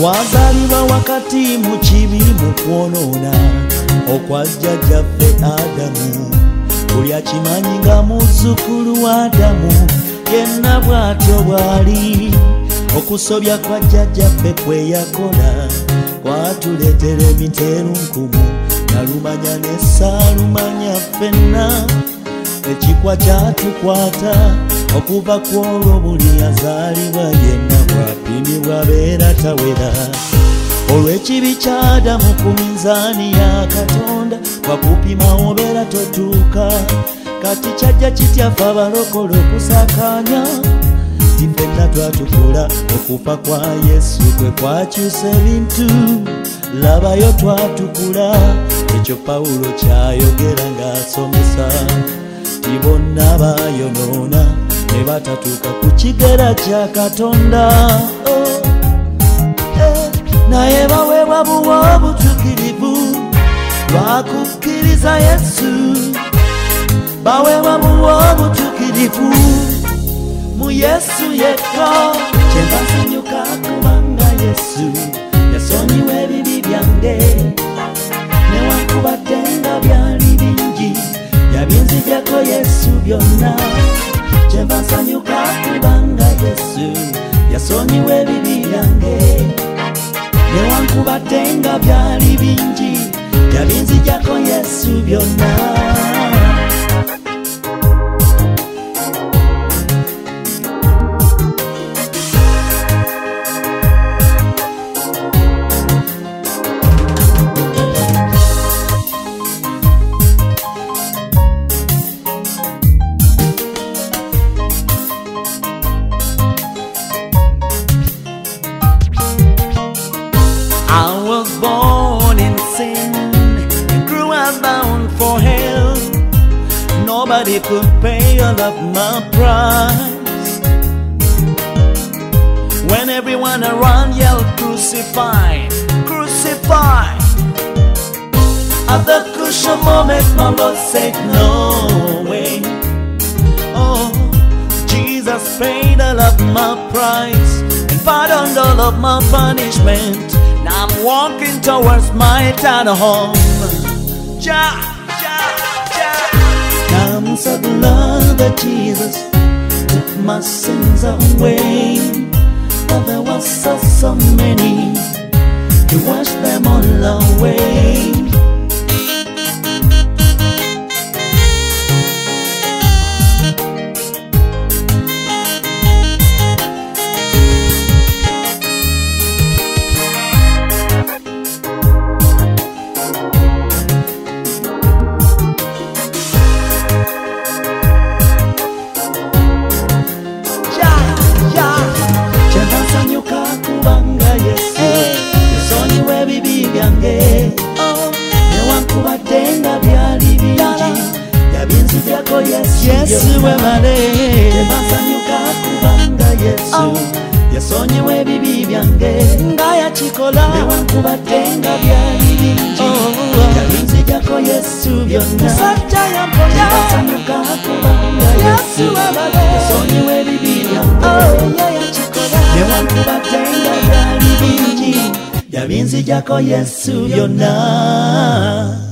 Twazalibwa wakati mu kibi mu kwonoona okwa jjajjaffe Adamu. Buli akimanyi nga muzzukulu wa Adamu yenna bw'atyo bw'ali. Okusobya kwa jjajjaffe kwe yakola kwatuleetera emiteerunkumu nalumanya ne Saalumanya ffenna. Ekikwa kyatukwata okuva ku olwo buli yazaalibwa yenna bw'apimibwa beera tawera. Olw'ekibi kya Adamu ku minzaani ya Katonda twakupima obeera totuuka. Kati kyajja kityafa abalokole okusakaanya ti ffenna twatukula. Okufa kwa Yesu kwe kwakyusa ebintu, labayo twatukula. Ekyo Pawulo kyayogera ng'asomesa ti bonna baayonoona ne batatuuka ku kigera kya Katonda. Naye baweebwa buwa obutuukirivu lwakukkiriza Yesu. Baweebwa buwa obutuukirivu mu Yesu yekka. Kyenva nsanyuka kubanga Yesu yasonyiwa ebibi byange. Newankubadde nga byali bingi yabinzijjako Yesu byonna. Kyenva nsanyuka kubanga Yesu yasonyiwa ebibi byange. Newankubadde nga byali bingi yabinzijjako Yesu byonna. I was born in sin and grew up bound for hell. Nobody could pay all of my price. When everyone around yelled crucify, crucify, at the crucial moment my Lord said no way. Oh, Jesus paid all of my price and pardoned all of my punishment. Now I'm walking towards my eternal home. Ja, ja, ja. I'm so glad that Jesus took my sins away. But there was so many, He washed them all away. Yesu wemale tebasanyuka kubanga Yesu yasonyiwa ebibi byange nga yakikola. Newankubadde nga byali bingi yabinzijjako Yesu byonna. Musajja yamponya tebasanyuka kubanga Yesu yasonyiwa ebibi byange yakikola. Newankubadde nga byali bingi yabinzijjako Yesu byonna.